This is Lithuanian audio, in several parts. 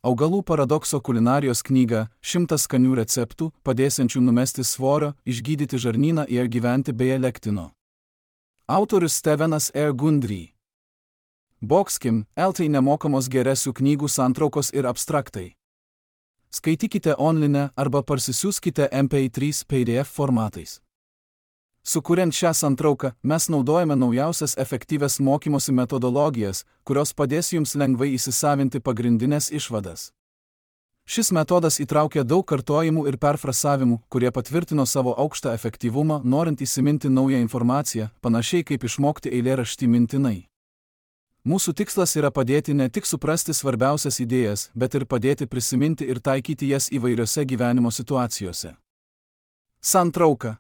Augalų paradokso kulinarijos knyga 100 skanių receptų, padėsiančių numesti svorio, išgydyti žarnyną ir gyventi be lektino. Autorius Stevenas R. Gundry. Boxkim, LT nemokamos geresių knygų santraukos ir abstraktai. Skaitykite online arba parsisiųskite MP3 PDF formatais. Sukuriant šią santrauką, mes naudojame naujausias efektyvias mokymosi metodologijas, kurios padės jums lengvai įsisavinti pagrindinės išvadas. Šis metodas įtraukia daug kartojimų ir perfrasavimų, kurie patvirtino savo aukštą efektyvumą, norint įsiminti naują informaciją, panašiai kaip išmokti eilėraštį mintinai. Mūsų tikslas yra padėti ne tik suprasti svarbiausias idėjas, bet ir padėti prisiminti ir taikyti jas įvairiose gyvenimo situacijose. Santrauka.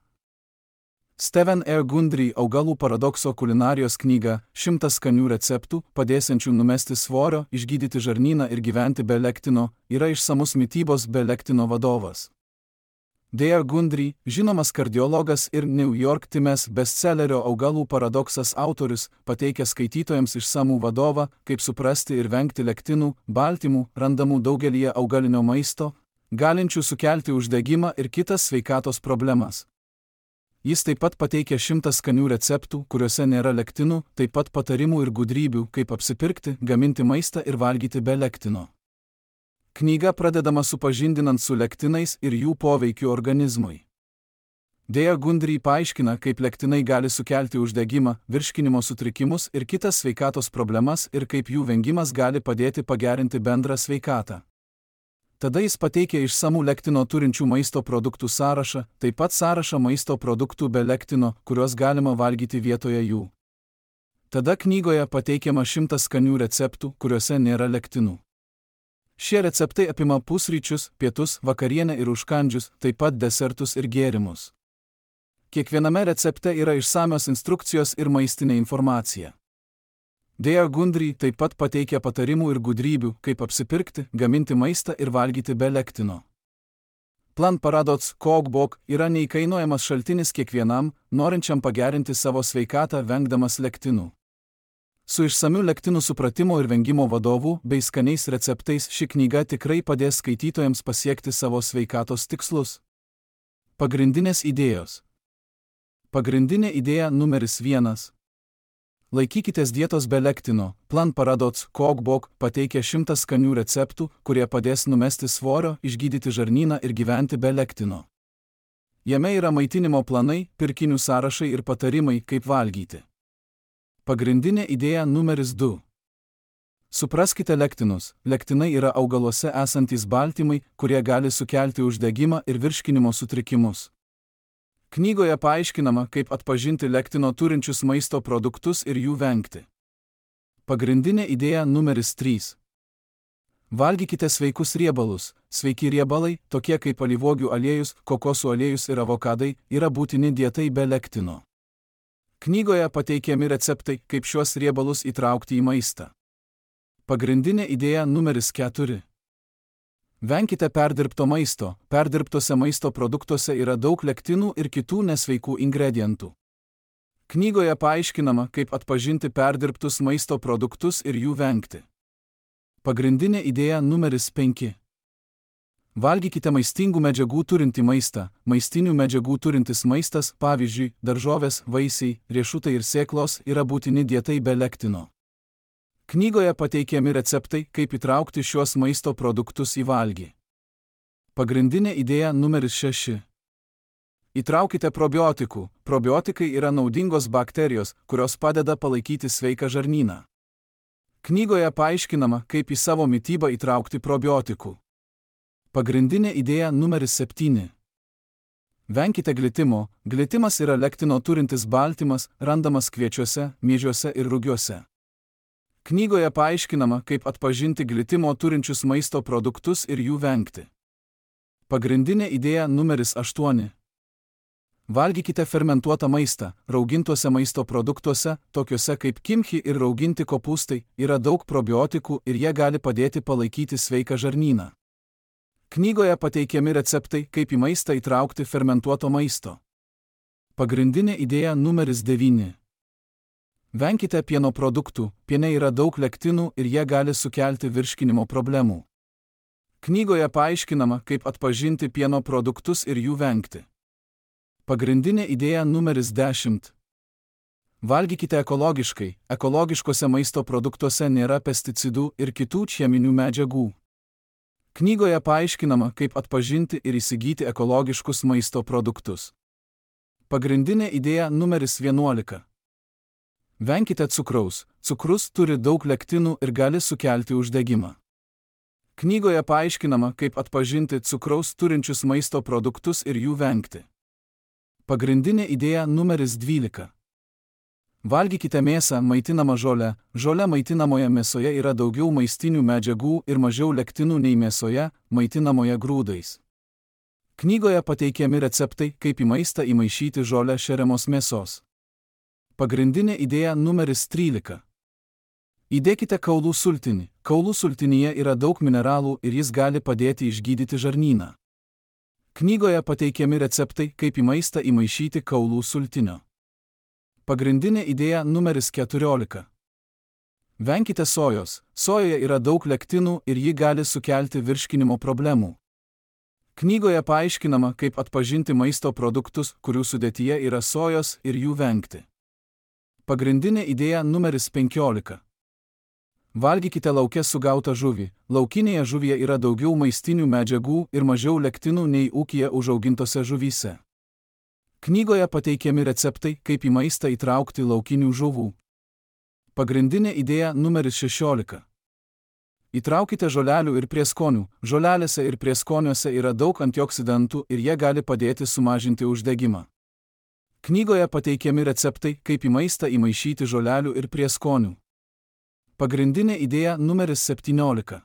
Steven R. Gundry augalų paradokso kulinarijos knyga 100 skanių receptų, padėsiančių numesti svorio, išgydyti žarnyną ir gyventi be lektino, yra išsamus mitybos be lektino vadovas. D.R. Gundry, žinomas kardiologas ir New York Times bestsellerio augalų paradoksas autorius, pateikia skaitytojams išsamų vadovą, kaip suprasti ir vengti lektinų, baltymų, randamų daugelyje augalinio maisto, galinčių sukelti uždegimą ir kitas sveikatos problemas. Jis taip pat pateikia 100 skanių receptų, kuriuose nėra lektinų, taip pat patarimų ir gudrybių, kaip apsipirkti, gaminti maistą ir valgyti be lektino. Knyga pradedama supažindinant su lektinais ir jų poveikiu organizmui. D.R. Gundry paaiškina, kaip lektinai gali sukelti uždegimą, virškinimo sutrikimus ir kitas sveikatos problemas ir kaip jų vengimas gali padėti pagerinti bendrą sveikatą. Tada jis pateikia išsamų lektino turinčių maisto produktų sąrašą, taip pat sąrašą maisto produktų be lektino, kuriuos galima valgyti vietoje jų. Tada knygoje pateikiama 100 skanių receptų, kuriuose nėra lektinų. Šie receptai apima pusryčius, pietus, vakarienę ir užkandžius, taip pat desertus ir gėrimus. Kiekviename recepte yra išsamios instrukcijos ir maistinė informacija. D.R. Gundry taip pat pateikia patarimų ir gudrybių, kaip apsipirkti, gaminti maistą ir valgyti be lektino. Plant Paradox Cookbook yra neįkainojamas šaltinis kiekvienam, norinčiam pagerinti savo sveikatą vengdamas lektinų. Su išsamiu lektinų supratimo ir vengimo vadovu bei skaniais receptais ši knyga tikrai padės skaitytojams pasiekti savo sveikatos tikslus. Pagrindinės idėjos. Pagrindinė idėja numeris 1. Laikykitės dietos be lektino. Plant Paradox Cookbook pateikia 100 skanių receptų, kurie padės numesti svorio, išgydyti žarnyną ir gyventi be lektino. Jame yra maitinimo planai, pirkinių sąrašai ir patarimai, kaip valgyti. Pagrindinė idėja numeris 2. Supraskite lektinus. Lektinai yra augaluose esantys baltymai, kurie gali sukelti uždegimą ir virškinimo sutrikimus. Knygoje paaiškinama, kaip atpažinti lektino turinčius maisto produktus ir jų vengti. Pagrindinė idėja numeris 3. Valgykite sveikus riebalus. Sveiki riebalai, tokie kaip alyvuogių aliejus, kokosų aliejus ir avokadai, yra būtini dietai be lektino. Knygoje pateikiami receptai, kaip šiuos riebalus įtraukti į maistą. Pagrindinė idėja numeris 4. Venkite perdirbto maisto. Perdirbtose maisto produktuose yra daug lektinų ir kitų nesveikų ingredientų. Knygoje paaiškinama, kaip atpažinti perdirbtus maisto produktus ir jų vengti. Pagrindinė idėja numeris 5. Valgykite maistingų medžiagų turintį maistą. Maistinių medžiagų turintis maistas, pavyzdžiui, daržovės, vaisiai, riešutai ir sėklos, yra būtini dietai be lektino. Knygoje pateikiami receptai, kaip įtraukti šiuos maisto produktus į valgį. Pagrindinė idėja numeris 6. Įtraukite probiotikų. Probiotikai yra naudingos bakterijos, kurios padeda palaikyti sveiką žarnyną. Knygoje paaiškinama, kaip į savo mitybą įtraukti probiotikų. Pagrindinė idėja numeris 7. Venkite glitimo. Glitimas yra lektino turintis baltymas, randamas kviečiuose, miežiuose ir rugiuose. Knygoje paaiškinama, kaip atpažinti glitimo turinčius maisto produktus ir jų vengti. Pagrindinė idėja numeris 8. Valgykite fermentuotą maistą. Raugintuose maisto produktuose, tokiuose kaip kimchi ir rauginti kopūstai, yra daug probiotikų ir jie gali padėti palaikyti sveiką žarnyną. Knygoje pateikiami receptai, kaip į maistą įtraukti fermentuoto maisto. Pagrindinė idėja numeris 9. Venkite pieno produktų. Piene yra daug lektinų ir jie gali sukelti virškinimo problemų. Knygoje paaiškinama, kaip atpažinti pieno produktus ir jų vengti. Pagrindinė idėja numeris 10. Valgykite ekologiškai. Ekologiškose maisto produktuose nėra pesticidų ir kitų cheminių medžiagų. Knygoje paaiškinama, kaip atpažinti ir įsigyti ekologiškus maisto produktus. Pagrindinė idėja numeris 11. Venkite cukraus. Cukrus turi daug lektinų ir gali sukelti uždegimą. Knygoje paaiškinama, kaip atpažinti cukraus turinčius maisto produktus ir jų vengti. Pagrindinė idėja numeris 12. Valgykite mėsą maitinamą žole. Žole maitinamoje mėsoje yra daugiau maistinių medžiagų ir mažiau lektinų nei mėsoje, maitinamoje grūdais. Knygoje pateikiami receptai, kaip į maistą įmaišyti žolę šeriamos mėsos. Pagrindinė idėja numeris 13. Įdėkite kaulų sultinį. Kaulų sultinyje yra daug mineralų ir jis gali padėti išgydyti žarnyną. Knygoje pateikiami receptai, kaip į maistą įmaišyti kaulų sultinio. Pagrindinė idėja numeris 14. Venkite sojos. Sojoje yra daug lektinų ir ji gali sukelti virškinimo problemų. Knygoje paaiškinama, kaip atpažinti maisto produktus, kurių sudėtyje yra sojos ir jų vengti. Pagrindinė idėja numeris 15. Valgykite lauke sugautą žuvį. Laukinėje žuvyje yra daugiau maistinių medžiagų ir mažiau lektinų nei ūkyje užaugintose žuvyse. Knygoje pateikiami receptai, kaip į maistą įtraukti laukinių žuvų. Pagrindinė idėja numeris 16. Įtraukite žolelių ir prieskonių. Žolelėse ir prieskoniuose yra daug antioksidantų ir jie gali padėti sumažinti uždegimą. Knygoje pateikiami receptai, kaip į maistą įmaišyti žolelių ir prieskonių. Pagrindinė idėja numeris 17.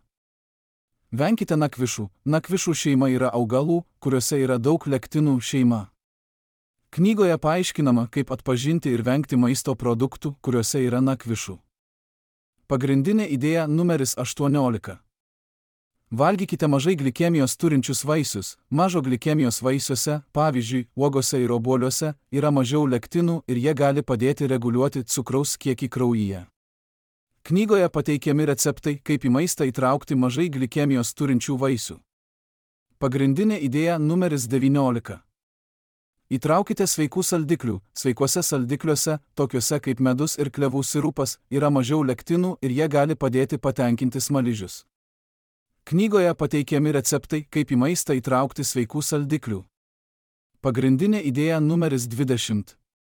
Venkite nakvišų. Nakvišų šeima yra augalų, kuriuose yra daug lektinų šeima. Knygoje paaiškinama, kaip atpažinti ir vengti maisto produktų, kuriuose yra nakvišų. Pagrindinė idėja numeris 18. Valgykite mažai glikemijos turinčius vaisius. Mažo glikemijos vaisiuose, pavyzdžiui, uogose ir obuoliuose, yra mažiau lektinų ir jie gali padėti reguliuoti cukraus kiekį kraujyje. Knygoje pateikiami receptai, kaip į maistą įtraukti mažai glikemijos turinčių vaisių. Pagrindinė idėja numeris 19. Įtraukite sveikų saldiklių. Sveikuose saldikliuose, tokiuose kaip medus ir klevų sirupas, yra mažiau lektinų ir jie gali padėti patenkinti smaližius. Knygoje pateikiami receptai, kaip į maistą įtraukti sveikų saldiklių. Pagrindinė idėja numeris 20.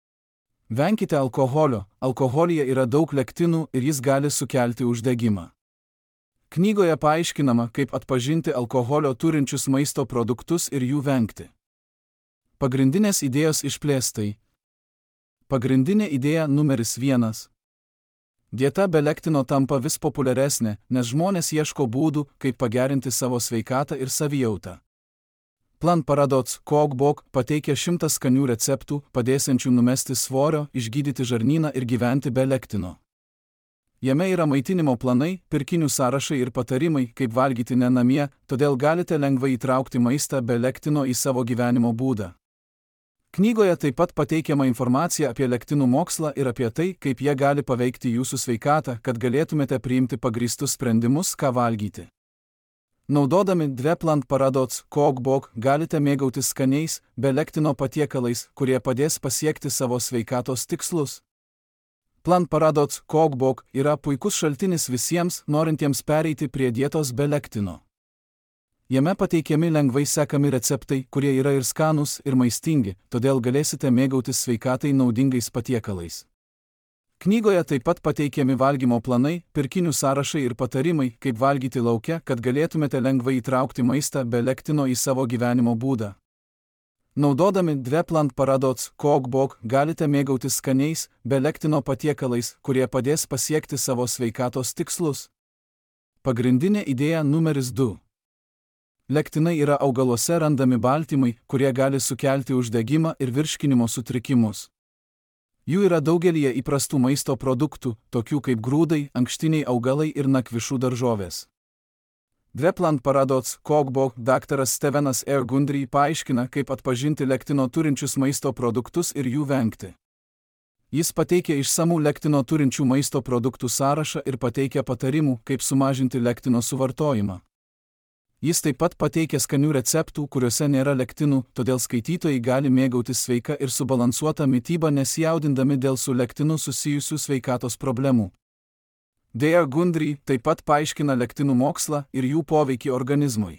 Venkite alkoholio. Alkoholyje yra daug lektinų ir jis gali sukelti uždegimą. Knygoje paaiškinama, kaip atpažinti alkoholio turinčius maisto produktus ir jų vengti. Pagrindinės idėjos išplėstai. Pagrindinė idėja numeris 1. Dieta be lektino tampa vis populiaresnė, nes žmonės ieško būdų, kaip pagerinti savo sveikatą ir savijautą. Plant Paradox Cookbook pateikia 100 skanių receptų, padėsiančių numesti svorio, išgydyti žarnyną ir gyventi be lektino. Jame yra maitinimo planai, pirkinių sąrašai ir patarimai, kaip valgyti ne namie, todėl galite lengvai įtraukti maistą be lektino į savo gyvenimo būdą. Knygoje taip pat pateikiama informacija apie lektinų mokslą ir apie tai, kaip jie gali paveikti jūsų sveikatą, kad galėtumėte priimti pagrįstus sprendimus, ką valgyti. Naudodami Plant Paradox Cookbook galite mėgautis skaniais, be lektino patiekalais, kurie padės pasiekti savo sveikatos tikslus. Plant Paradox Cookbook yra puikus šaltinis visiems, norintiems pereiti prie dietos be lektino. Jame pateikiami lengvai sekami receptai, kurie yra ir skanūs, ir maistingi, todėl galėsite mėgautis sveikatai naudingais patiekalais. Knygoje taip pat pateikiami valgymo planai, pirkinių sąrašai ir patarimai, kaip valgyti lauke, kad galėtumėte lengvai įtraukti maistą be lektino į savo gyvenimo būdą. Naudodami Plant Paradox Cookbook galite mėgautis skaniais, be lektino patiekalais, kurie padės pasiekti savo sveikatos tikslus. Pagrindinė idėja numeris 2. Lektinai yra augaluose randami baltymai, kurie gali sukelti uždegimą ir virškinimo sutrikimus. Jų yra daugelyje įprastų maisto produktų, tokių kaip grūdai, ankštiniai augalai ir nakvišų daržovės. Plant Paradox Cookbook daktaras Stevenas R. Gundry paaiškina, kaip atpažinti lektino turinčius maisto produktus ir jų vengti. Jis pateikia išsamų lektino turinčių maisto produktų sąrašą ir pateikia patarimų, kaip sumažinti lektino suvartojimą. Jis taip pat pateikia skanių receptų, kuriuose nėra lektinų, todėl skaitytojai gali mėgautis sveika ir subalansuota mityba nesijaudindami dėl su lektinu susijusių sveikatos problemų. Dr. Gundry taip pat paaiškina lektinų mokslą ir jų poveikį organizmui.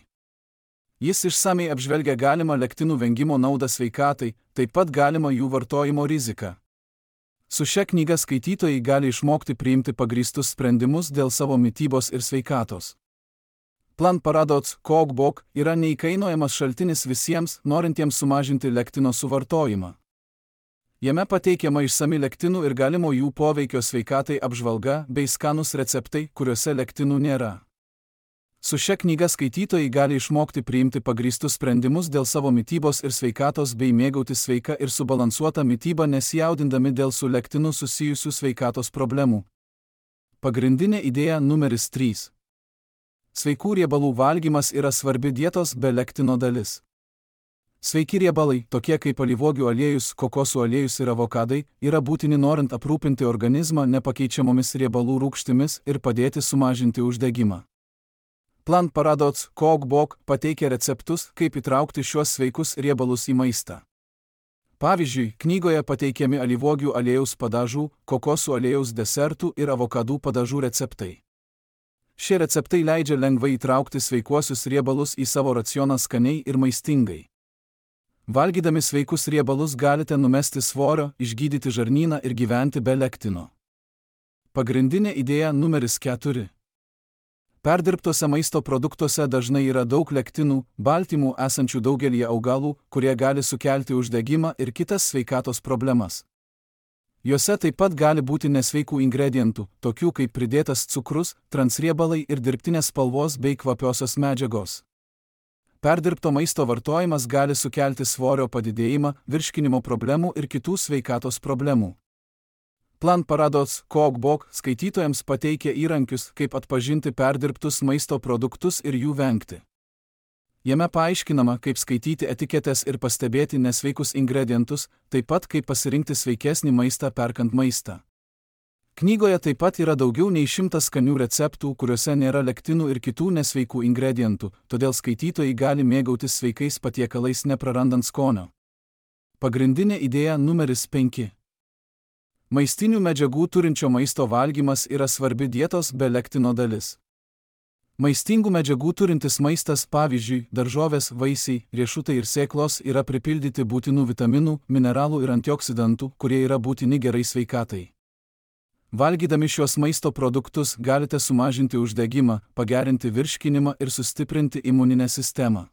Jis išsamei apžvelgia galimą lektinų vengimo naudą sveikatai, taip pat galimą jų vartojimo riziką. Su šia knyga skaitytojai gali išmokti priimti pagrįstus sprendimus dėl savo mitybos ir sveikatos. Plant Paradox Cookbook yra neįkainojamas šaltinis visiems, norintiems sumažinti lektino suvartojimą. Jame pateikiama išsami lektinų ir galimo jų poveikio sveikatai apžvalga bei skanūs receptai, kuriuose lektinų nėra. Su šia knyga skaitytojai gali išmokti priimti pagrįstus sprendimus dėl savo mitybos ir sveikatos bei mėgautis sveika ir subalansuota mityba nesijaudindami dėl su lektinu susijusių sveikatos problemų. Pagrindinė idėja numeris 3. Sveikų riebalų valgymas yra svarbi dietos be lektino dalis. Sveiki riebalai, tokie kaip alyvuogių aliejus, kokosų aliejus ir avokadai, yra būtini norint aprūpinti organizmą nepakeičiamomis riebalų rūgštimis ir padėti sumažinti uždegimą. Plant Paradox Cookbook pateikia receptus, kaip įtraukti šiuos sveikus riebalus į maistą. Pavyzdžiui, knygoje pateikiami alyvuogių aliejaus padažų, kokosų aliejaus desertų ir avokadų padažų receptai. Šie receptai leidžia lengvai įtraukti sveikuosius riebalus į savo racioną skaniai ir maistingai. Valgydami sveikus riebalus galite numesti svorio, išgydyti žarnyną ir gyventi be lektino. Pagrindinė idėja numeris 4. Perdirbtuose maisto produktuose dažnai yra daug lektinų, baltymų esančių daugelį augalų, kurie gali sukelti uždegimą ir kitas sveikatos problemas. Juose taip pat gali būti nesveikų ingredientų, tokių kaip pridėtas cukrus, transriebalai ir dirbtinės spalvos bei kvapiosios medžiagos. Perdirbto maisto vartojimas gali sukelti svorio padidėjimą, virškinimo problemų ir kitų sveikatos problemų. Plant Paradox Cookbook skaitytojams pateikia įrankius, kaip atpažinti perdirbtus maisto produktus ir jų vengti. Jame paaiškinama, kaip skaityti etiketes ir pastebėti nesveikus ingredientus, taip pat kaip pasirinkti sveikesnį maistą perkant maistą. Knygoje taip pat yra daugiau nei 100 skanių receptų, kuriuose nėra lektinų ir kitų nesveikų ingredientų, todėl skaitytojai gali mėgautis sveikais patiekalais neprarandant skonio. Pagrindinė idėja numeris 5. Maistinių medžiagų turinčio maisto valgymas yra svarbi dietos be lektino dalis. Maistingų medžiagų turintis maistas, pavyzdžiui, daržovės, vaisiai, riešutai ir sėklos yra pripildyti būtinų vitaminų, mineralų ir antioksidantų, kurie yra būtini gerai sveikatai. Valgydami šios maisto produktus galite sumažinti uždegimą, pagerinti virškinimą ir sustiprinti imuninę sistemą.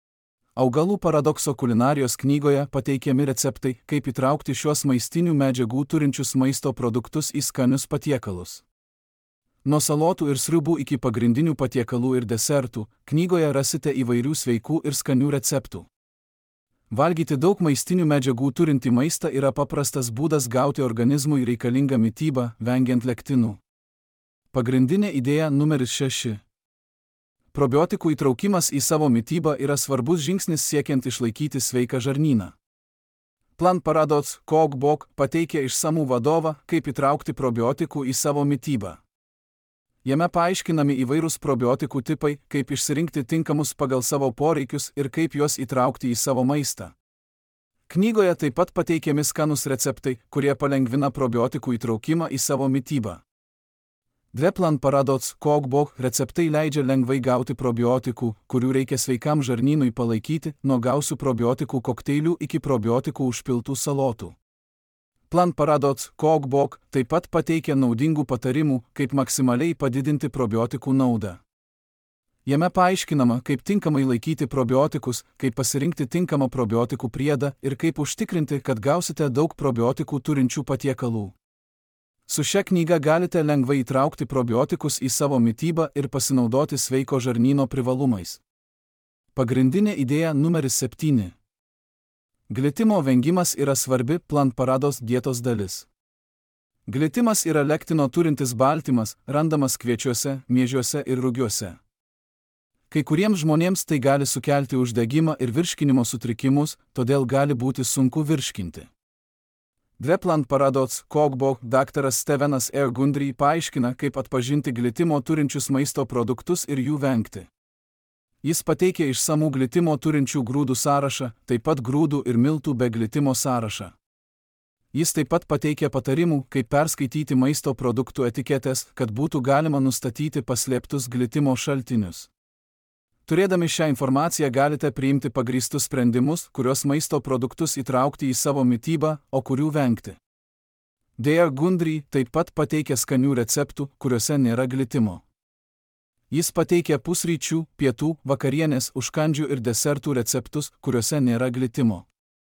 Augalų paradokso kulinarijos knygoje pateikiami receptai, kaip įtraukti šios maistinių medžiagų turinčius maisto produktus į skanius patiekalus. Nuo salotų ir sriubų iki pagrindinių patiekalų ir desertų, knygoje rasite įvairių sveikų ir skanių receptų. Valgyti daug maistinių medžiagų turintį maistą yra paprastas būdas gauti organizmui reikalingą mitybą, vengiant lektinų. Pagrindinė idėja numeris 6. Probiotikų įtraukimas į savo mitybą yra svarbus žingsnis siekiant išlaikyti sveiką žarnyną. Plant Paradox Cookbook pateikia išsamų vadovą, kaip įtraukti probiotikų į savo mitybą. Jame paaiškinami įvairūs probiotikų tipai, kaip išsirinkti tinkamus pagal savo poreikius ir kaip juos įtraukti į savo maistą. Knygoje taip pat pateikiami skanūs receptai, kurie palengvina probiotikų įtraukimą į savo mitybą. Plant Paradox Cookbook receptai leidžia lengvai gauti probiotikų, kurių reikia sveikam žarnynui palaikyti, nuo gausių probiotikų kokteilių iki probiotikų užpiltų salotų. Plant Paradox Cookbook taip pat pateikia naudingų patarimų, kaip maksimaliai padidinti probiotikų naudą. Jame paaiškinama, kaip tinkamai laikyti probiotikus, kaip pasirinkti tinkamą probiotikų priedą ir kaip užtikrinti, kad gausite daug probiotikų turinčių patiekalų. Su šia knyga galite lengvai įtraukti probiotikus į savo mitybą ir pasinaudoti sveiko žarnyno privalumais. Pagrindinė idėja numeris 7. Glitimo vengimas yra svarbi Plant Paradox dietos dalis. Glitimas yra lektino turintis baltymas, randamas kviečiuose, miežiuose ir rugiuose. Kai kuriems žmonėms tai gali sukelti uždegimą ir virškinimo sutrikimus, todėl gali būti sunku virškinti. Plant Paradox Cookbook dr. Stevenas R. Gundry paaiškina, kaip atpažinti glitimo turinčius maisto produktus ir jų vengti. Jis pateikia išsamų glitimo turinčių grūdų sąrašą, taip pat grūdų ir miltų be glitimo sąrašą. Jis taip pat pateikia patarimų, kaip perskaityti maisto produktų etiketės, kad būtų galima nustatyti paslėptus glitimo šaltinius. Turėdami šią informaciją galite priimti pagrįstus sprendimus, kurios maisto produktus įtraukti į savo mitybą, o kurių vengti. Dr. Gundry taip pat pateikia skanių receptų, kuriuose nėra glitimo. Jis pateikia pusryčių, pietų, vakarienės, užkandžių ir desertų receptus, kuriuose nėra glitimo.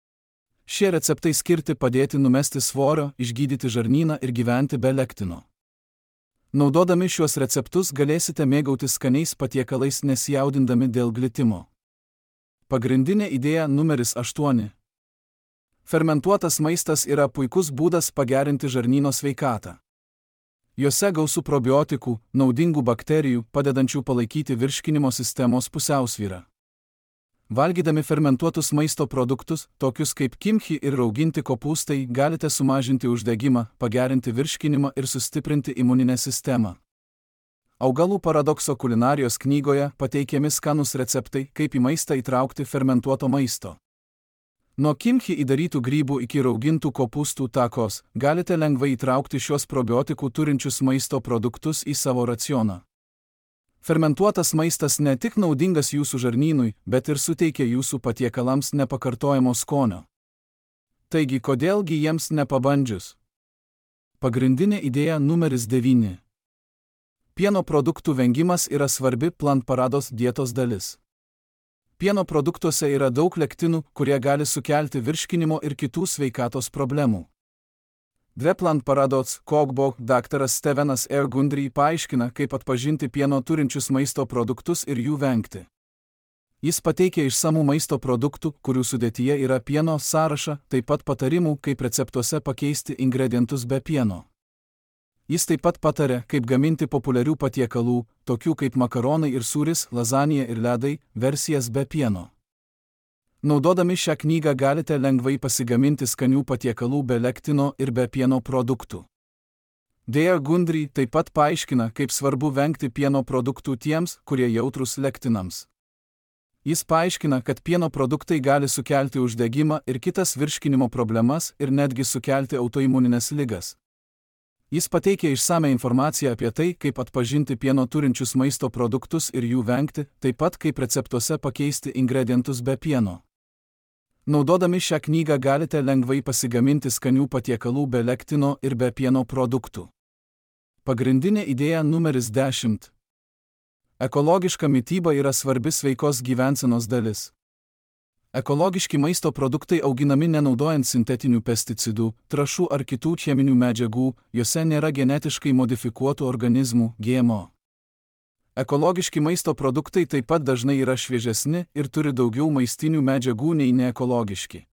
Šie receptai skirti padėti numesti svorio, išgydyti žarnyną ir gyventi be lektino. Naudodami šiuos receptus galėsite mėgautis skaniais patiekalais nesijaudindami dėl glitimo. Pagrindinė idėja numeris 8. Fermentuotas maistas yra puikus būdas pagerinti žarnyno sveikatą. Jose gausu probiotikų, naudingų bakterijų, padedančių palaikyti virškinimo sistemos pusiausvyrą. Valgydami fermentuotus maisto produktus, tokius kaip kimchi ir rauginti kopūstai, galite sumažinti uždegimą, pagerinti virškinimą ir sustiprinti imuninę sistemą. Augalų paradokso kulinarijos knygoje pateikiami skanūs receptai, kaip į maistą įtraukti fermentuoto maisto. Nuo kimchi įdarytų grybų iki raugintų kopūstų takos, galite lengvai įtraukti šios probiotikų turinčius maisto produktus į savo racioną. Fermentuotas maistas ne tik naudingas jūsų žarnynui, bet ir suteikia jūsų patiekalams nepakartojamo skonio. Taigi, kodėlgi jiems nepabandžius? Pagrindinė idėja numeris 9. Pieno produktų vengimas yra svarbi Plant Paradox dietos dalis. Pieno produktuose yra daug lektinų, kurie gali sukelti virškinimo ir kitų sveikatos problemų. Plant Paradox Cookbook dr. Stevenas R. Gundry paaiškina, kaip atpažinti pieno turinčius maisto produktus ir jų vengti. Jis pateikia išsamų maisto produktų, kurių sudėtyje yra pieno sąrašą, taip pat patarimų, kaip receptuose pakeisti ingredientus be pieno. Jis taip pat pataria, kaip gaminti populiarių patiekalų, tokių kaip makaronai ir sūris, lazanija ir ledai, versijas be pieno. Naudodami šią knygą galite lengvai pasigaminti skanių patiekalų be lektino ir be pieno produktų. Dr. Gundry taip pat paaiškina, kaip svarbu vengti pieno produktų tiems, kurie jautrūs lektinams. Jis paaiškina, kad pieno produktai gali sukelti uždegimą ir kitas virškinimo problemas ir netgi sukelti autoimunines ligas. Jis pateikia išsame informaciją apie tai, kaip atpažinti pieno turinčius maisto produktus ir jų vengti, taip pat kaip receptuose pakeisti ingredientus be pieno. Naudodami šią knygą galite lengvai pasigaminti skanių patiekalų be lektino ir be pieno produktų. Pagrindinė idėja numeris 10. Ekologiška mityba yra svarbi sveikos gyvensenos dalis. Ekologiški maisto produktai auginami nenaudojant sintetinių pesticidų, trąšų ar kitų cheminių medžiagų, juose nėra genetiškai modifikuotų organizmų (GMO). Ekologiški maisto produktai taip pat dažnai yra šviežesni ir turi daugiau maistinių medžiagų nei neekologiški.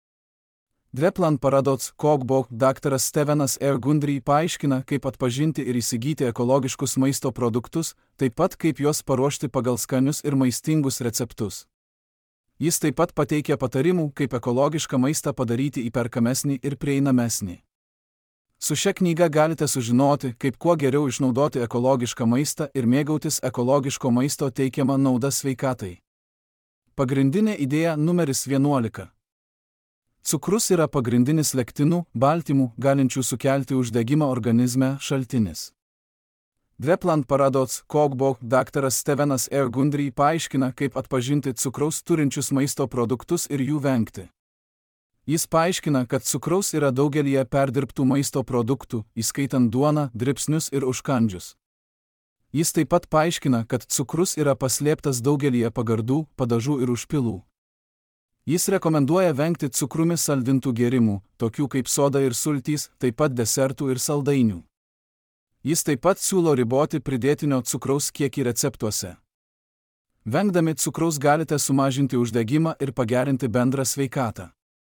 Plant Paradox Cookbook dr. Stevenas R. Gundry paaiškina, kaip atpažinti ir įsigyti ekologiškus maisto produktus, taip pat kaip juos paruošti pagal skanius ir maistingus receptus. Jis taip pat pateikia patarimų, kaip ekologišką maistą padaryti įperkamesnį ir prieinamesnį. Su šia knyga galite sužinoti, kaip kuo geriau išnaudoti ekologišką maistą ir mėgautis ekologiško maisto teikiamą naudą sveikatai. Pagrindinė idėja numeris 11. Cukrus yra pagrindinis lektinų, baltymų, galinčių sukelti uždegimą organizme šaltinis. Plant Paradox Cookbook dr. Stevenas R. Gundry paaiškina, kaip atpažinti cukraus turinčius maisto produktus ir jų vengti. Jis paaiškina, kad cukraus yra daugelyje perdirbtų maisto produktų, įskaitant duoną, dribsnius ir užkandžius. Jis taip pat paaiškina, kad cukrus yra paslėptas daugelyje pagardų, padažų ir užpilų. Jis rekomenduoja vengti cukrumi saldintų gėrimų, tokių kaip soda ir sultys, taip pat desertų ir saldainių. Jis taip pat siūlo riboti pridėtinio cukraus kiekį receptuose. Vengdami cukraus galite sumažinti uždegimą ir pagerinti bendrą sveikatą.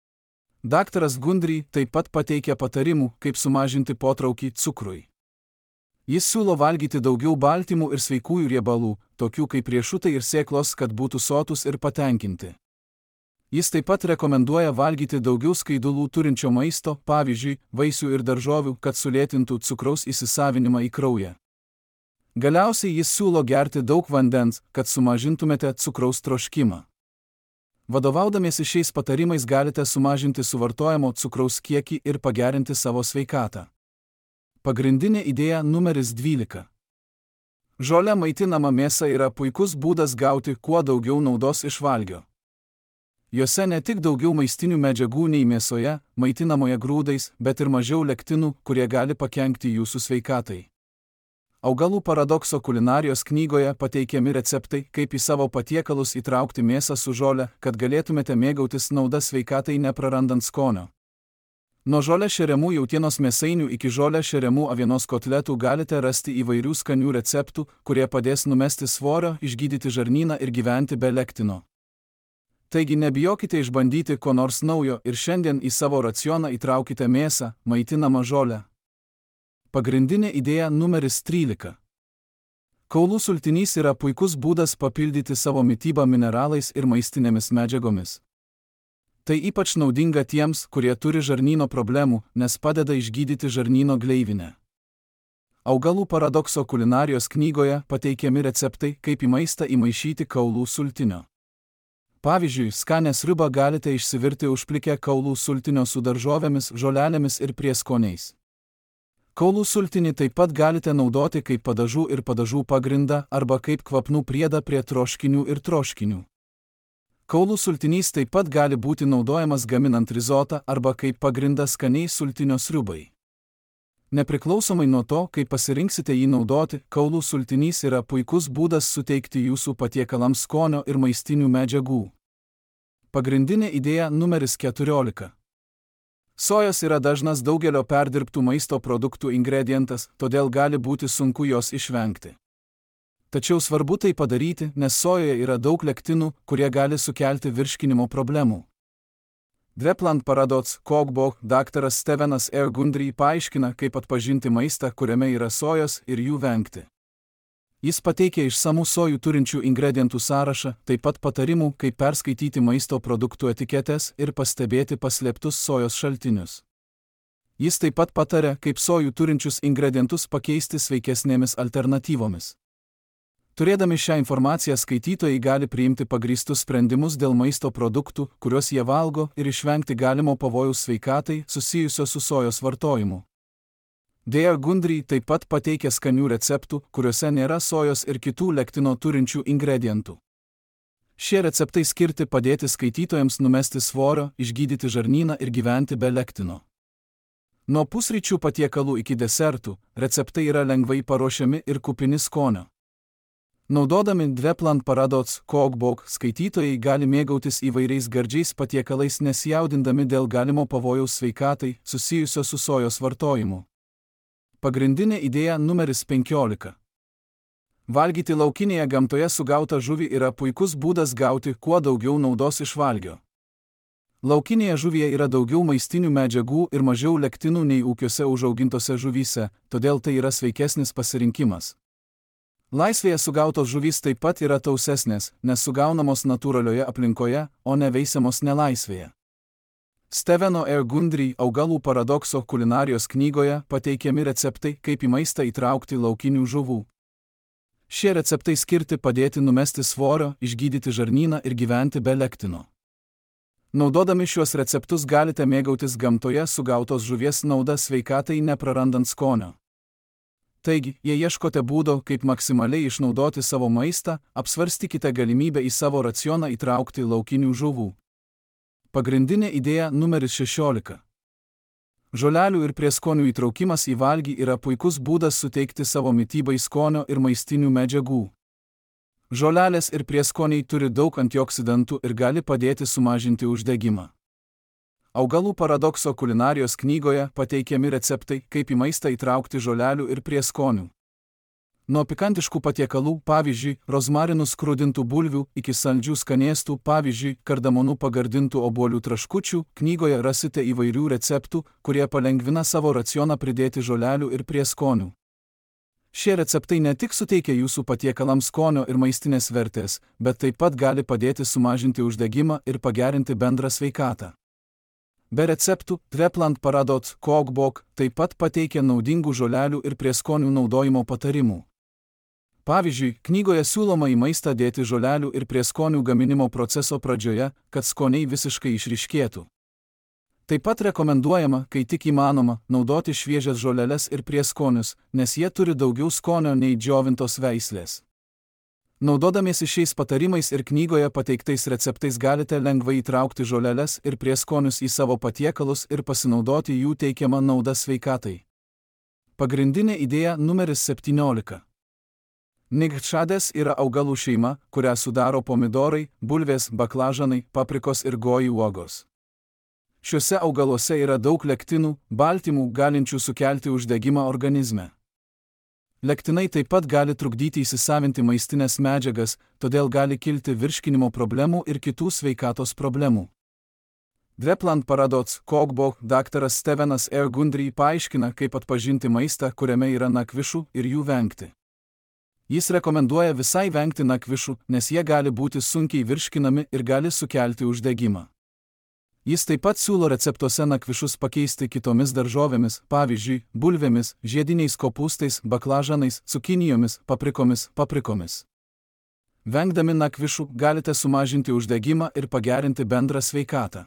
Dr. Gundry taip pat pateikia patarimų, kaip sumažinti potraukį cukrui. Jis siūlo valgyti daugiau baltymų ir sveikųjų riebalų, tokių kaip riešutai ir sėklos, kad būtų sotus ir patenkinti. Jis taip pat rekomenduoja valgyti daugiau skaidulų turinčio maisto, pavyzdžiui, vaisių ir daržovių, kad sulėtintų cukraus įsisavinimą į kraują. Galiausiai jis siūlo gerti daug vandens, kad sumažintumėte cukraus troškimą. Vadovaudamiesi šiais patarimais galite sumažinti suvartojamo cukraus kiekį ir pagerinti savo sveikatą. Pagrindinė idėja numeris 12. Žole maitinama mėsa yra puikus būdas gauti kuo daugiau naudos iš valgio. Jose ne tik daugiau maistinių medžiagų nei mėsoje, maitinamoje grūdais, bet ir mažiau lektinų, kurie gali pakenkti jūsų sveikatai. Augalų paradokso kulinarijos knygoje pateikiami receptai, kaip į savo patiekalus įtraukti mėsą su žole, kad galėtumėte mėgautis nauda sveikatai neprarandant skonio. Nuo žole šeriamų jautienos mėsainių iki žole šeriamų avienos kotletų galite rasti įvairių skanių receptų, kurie padės numesti svorio, išgydyti žarnyną ir gyventi be lektino. Taigi nebijokite išbandyti ko nors naujo ir šiandien į savo racioną įtraukite mėsą, maitinamą žolę. Pagrindinė idėja numeris 13. Kaulų sultinys yra puikus būdas papildyti savo mitybą mineralais ir maistinėmis medžiagomis. Tai ypač naudinga tiems, kurie turi žarnyno problemų, nes padeda išgydyti žarnyno gleivinę. Augalų paradokso kulinarijos knygoje pateikiami receptai, kaip į maistą įmaišyti kaulų sultinio. Pavyzdžiui, skanę sriubą galite išsivirti užplikę kaulų sultinio su daržovėmis, žolelėmis ir prieskoniais. Kaulų sultinį taip pat galite naudoti kaip padažų ir padažų pagrindą arba kaip kvapnų priedą prie troškinių ir troškinių. Kaulų sultinys taip pat gali būti naudojamas gaminant rizotą arba kaip pagrindas skaniai sultinio sriubai. Nepriklausomai nuo to, kaip pasirinksite jį naudoti, kaulų sultinys yra puikus būdas suteikti jūsų patiekalams skonio ir maistinių medžiagų. Pagrindinė idėja numeris 14. Sojos yra dažnas daugelio perdirbtų maisto produktų ingredientas, todėl gali būti sunku jos išvengti. Tačiau svarbu tai padaryti, nes sojoje yra daug lektinų, kurie gali sukelti virškinimo problemų. Dveplant Paradox Cookbook daktaras Stevenas R. Gundry paaiškina, kaip atpažinti maistą, kuriame yra sojos ir jų vengti. Jis pateikia išsamų sojų turinčių ingredientų sąrašą, taip pat patarimų, kaip perskaityti maisto produktų etiketes ir pastebėti paslėptus sojos šaltinius. Jis taip pat pataria, kaip sojų turinčius ingredientus pakeisti sveikesnėmis alternatyvomis. Turėdami šią informaciją skaitytojai gali priimti pagrįstus sprendimus dėl maisto produktų, kuriuos jie valgo, ir išvengti galimo pavojaus sveikatai susijusio su sojos vartojimu. Dr. Gundry taip pat pateikia skanių receptų, kuriuose nėra sojos ir kitų lektino turinčių ingredientų. Šie receptai skirti padėti skaitytojams numesti svorio, išgydyti žarnyną ir gyventi be lektino. Nuo pusryčių patiekalų iki desertų, receptai yra lengvai paruošiami ir kupini skonio. Naudodami Dveplant Paradox Cookbook skaitytojai gali mėgautis įvairiais gardžiais patiekalais nesijaudindami dėl galimo pavojaus sveikatai susijusio su sojos vartojimu. Pagrindinė idėja numeris 15. Valgyti laukinėje gamtoje sugautą žuvį yra puikus būdas gauti kuo daugiau naudos iš valgio. Laukinėje žuvyje yra daugiau maistinių medžiagų ir mažiau lektinų nei ūkiuose užaugintose žuvyse, todėl tai yra sveikesnis pasirinkimas. Laisvėje sugautos žuvys taip pat yra tausesnės, nes sugaunamos natūralioje aplinkoje, o ne veisiamos nelaisvėje. Steveno R. Gundry augalų paradokso kulinarijos knygoje pateikiami receptai, kaip į maistą įtraukti laukinių žuvų. Šie receptai skirti padėti numesti svorio, išgydyti žarnyną ir gyventi be lektino. Naudodami šiuos receptus galite mėgautis gamtoje sugautos žuvies nauda sveikatai neprarandant skonio. Taigi, jei ieškote būdo, kaip maksimaliai išnaudoti savo maistą, apsvarstykite galimybę į savo racioną įtraukti laukinių žuvų. Pagrindinė idėja numeris 16. Žolelių ir prieskonių įtraukimas į valgį yra puikus būdas suteikti savo mitybai skonio ir maistinių medžiagų. Žolelės ir prieskoniai turi daug antioksidantų ir gali padėti sumažinti uždegimą. Augalų paradokso kulinarijos knygoje pateikiami receptai, kaip į maistą įtraukti žolelių ir prieskonių. Nuo pikantiškų patiekalų, pavyzdžiui, rozmarinų skrudintų bulvių, iki saldžių skanėstų, pavyzdžiui, kardamonų pagardintų obuolių traškučių, knygoje rasite įvairių receptų, kurie palengvina savo racioną pridėti žolelių ir prieskonių. Šie receptai ne tik suteikia jūsų patiekalams skonio ir maistinės vertės, bet taip pat gali padėti sumažinti uždegimą ir pagerinti bendrą sveikatą. Be receptų, Dveplant Paradox Cookbook taip pat pateikia naudingų žolelių ir prieskonių naudojimo patarimų. Pavyzdžiui, knygoje siūloma į maistą dėti žolelių ir prieskonių gaminimo proceso pradžioje, kad skoniai visiškai išryškėtų. Taip pat rekomenduojama, kai tik įmanoma, naudoti šviežias žoleles ir prieskonius, nes jie turi daugiau skonio nei džiovintos veislės. Naudodamiesi šiais patarimais ir knygoje pateiktais receptais galite lengvai įtraukti žoleles ir prieskonius į savo patiekalus ir pasinaudoti jų teikiamą naudą sveikatai. Pagrindinė idėja numeris 17. Nightshades yra augalų šeima, kurią sudaro pomidorai, bulvės, baklažanai, paprikos ir goji uogos. Šiuose augaluose yra daug lektinų, baltymų, galinčių sukelti uždegimą organizme. Lektinai taip pat gali trukdyti įsisavinti maistinės medžiagas, todėl gali kilti virškinimo problemų ir kitų sveikatos problemų. Dveplant Paradox Cookbook daktaras Stevenas R. Gundry paaiškina, kaip atpažinti maistą, kuriame yra nakvišų ir jų vengti. Jis rekomenduoja visai vengti nakvišų, nes jie gali būti sunkiai virškinami ir gali sukelti uždegimą. Jis taip pat siūlo receptuose nakvišus pakeisti kitomis daržovėmis, pavyzdžiui, bulvėmis, žiediniais kopūstais, baklažanais, cukinijomis, paprikomis. Vengdami nakvišų galite sumažinti uždegimą ir pagerinti bendrą sveikatą.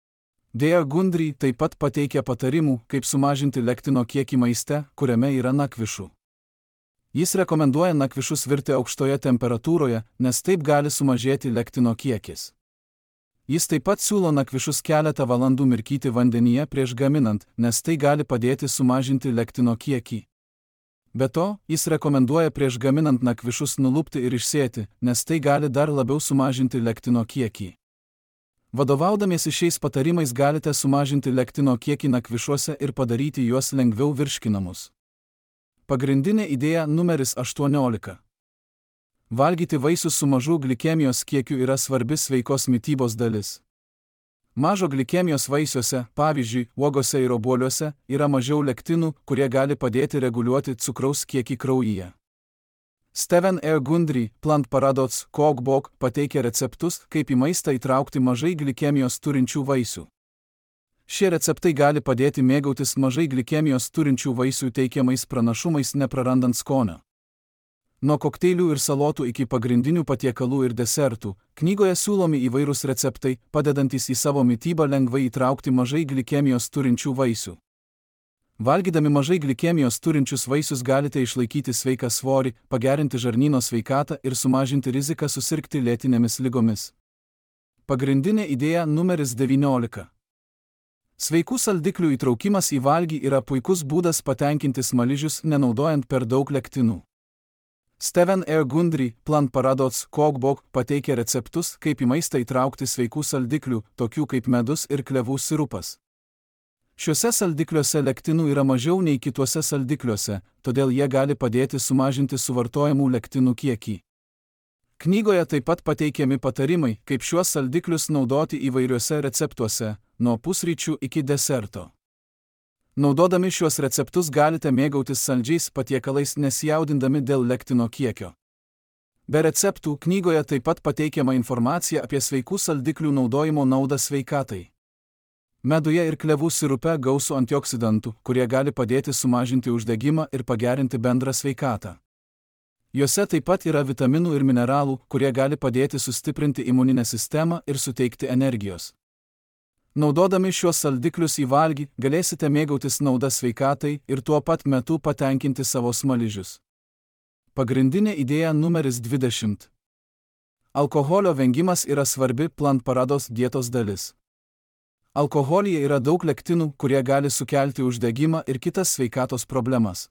Dr. Gundry taip pat pateikia patarimų, kaip sumažinti lektino kiekį maiste, kuriame yra nakvišų. Jis rekomenduoja nakvišus virti aukštoje temperatūroje, nes taip gali sumažėti lektino kiekis. Jis taip pat siūlo nakvišus keletą valandų mirkyti vandenyje prieš gaminant, nes tai gali padėti sumažinti lektino kiekį. Be to, jis rekomenduoja prieš gaminant nakvišus nulupti ir išsėti, nes tai gali dar labiau sumažinti lektino kiekį. Vadovaudamiesi šiais patarimais galite sumažinti lektino kiekį nakvišuose ir padaryti juos lengviau virškinamus. Pagrindinė idėja numeris 18. Valgyti vaisius su mažu glikemijos kiekiu yra svarbi sveikos mitybos dalis. Mažo glikemijos vaisiuose, pavyzdžiui, uogose ir obuoliuose, yra mažiau lektinų, kurie gali padėti reguliuoti cukraus kiekį kraujyje. Steven R. Gundry, Plant Paradox Cookbook, pateikia receptus, kaip į maistą įtraukti mažai glikemijos turinčių vaisių. Šie receptai gali padėti mėgautis mažai glikemijos turinčių vaisių teikiamais pranašumais neprarandant skonio. Nuo kokteilių ir salotų iki pagrindinių patiekalų ir desertų, knygoje siūlomi įvairūs receptai, padedantys į savo mitybą lengvai įtraukti mažai glikemijos turinčių vaisių. Valgydami mažai glikemijos turinčius vaisius galite išlaikyti sveiką svorį, pagerinti žarnyno sveikatą ir sumažinti riziką susirgti lėtinėmis ligomis. Pagrindinė idėja numeris 19. Sveikų saldiklių įtraukimas į valgį yra puikus būdas patenkinti smaližius, nenaudojant per daug lektinų. Steven R. Gundry, Plant Paradox Cookbook, pateikia receptus, kaip į maistą įtraukti sveikų saldiklių, tokių kaip medus ir klevų sirupas. Šiuose saldikliuose lektinų yra mažiau nei kituose saldikliuose, todėl jie gali padėti sumažinti suvartojamų lektinų kiekį. Knygoje taip pat pateikiami patarimai, kaip šiuos saldiklius naudoti įvairiuose receptuose, nuo pusryčių iki deserto. Naudodami šiuos receptus galite mėgautis saldžiais patiekalais nesijaudindami dėl lektino kiekio. Be receptų, knygoje taip pat pateikiama informacija apie sveikų saldiklių naudojimo naudą sveikatai. Meduje ir klevų sirupe gausu antioksidantų, kurie gali padėti sumažinti uždegimą ir pagerinti bendrą sveikatą. Juose taip pat yra vitaminų ir mineralų, kurie gali padėti sustiprinti imuninę sistemą ir suteikti energijos. Naudodami šiuos saldiklius į valgį, galėsite mėgautis nauda sveikatai ir tuo pat metu patenkinti savo smaližius. Pagrindinė idėja numeris 20. Alkoholio vengimas yra svarbi Plant Paradox dietos dalis. Alkoholyje yra daug lektinų, kurie gali sukelti uždegimą ir kitas sveikatos problemas.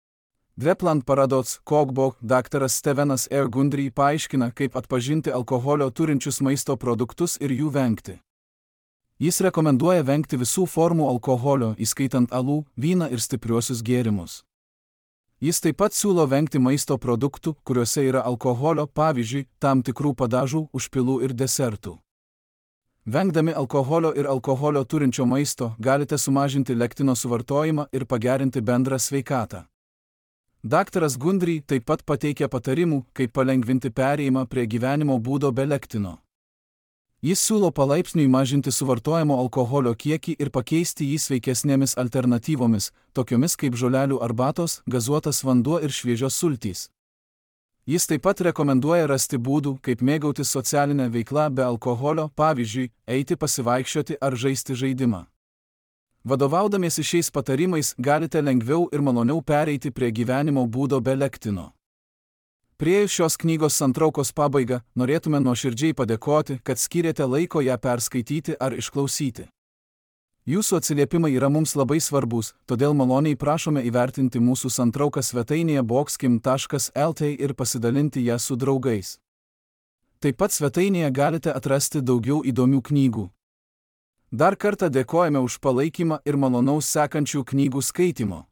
Plant Paradox Cookbook daktaras Stevenas R. Gundry paaiškina, kaip atpažinti alkoholio turinčius maisto produktus ir jų vengti. Jis rekomenduoja vengti visų formų alkoholio, įskaitant alų, vyną ir stipriuosius gėrimus. Jis taip pat siūlo vengti maisto produktų, kuriuose yra alkoholio, pavyzdžiui, tam tikrų padažų, užpilų ir desertų. Vengdami alkoholio ir alkoholio turinčio maisto, galite sumažinti lektino suvartojimą ir pagerinti bendrą sveikatą. Daktaras Gundry taip pat pateikia patarimų, kaip palengvinti perėjimą prie gyvenimo būdo be lektino. Jis siūlo palaipsniui mažinti suvartojamo alkoholio kiekį ir pakeisti jį sveikesnėmis alternatyvomis, tokiomis kaip žolelių arbatos, gazuotas vanduo ir šviežios sultys. Jis taip pat rekomenduoja rasti būdų, kaip mėgautis socialinę veiklą be alkoholio, pavyzdžiui, eiti pasivaikščioti ar žaisti žaidimą. Vadovaudamiesi šiais patarimais galite lengviau ir maloniau pereiti prie gyvenimo būdo be lektino. Priėjus šios knygos santraukos pabaigą, norėtume nuoširdžiai padėkoti, kad skyrėte laiko ją perskaityti ar išklausyti. Jūsų atsiliepimai yra mums labai svarbus, todėl maloniai prašome įvertinti mūsų santrauką svetainėje boxkim.lt ir pasidalinti ją su draugais. Taip pat svetainėje galite atrasti daugiau įdomių knygų. Dar kartą dėkojame už palaikymą ir malonaus sekančių knygų skaitimo.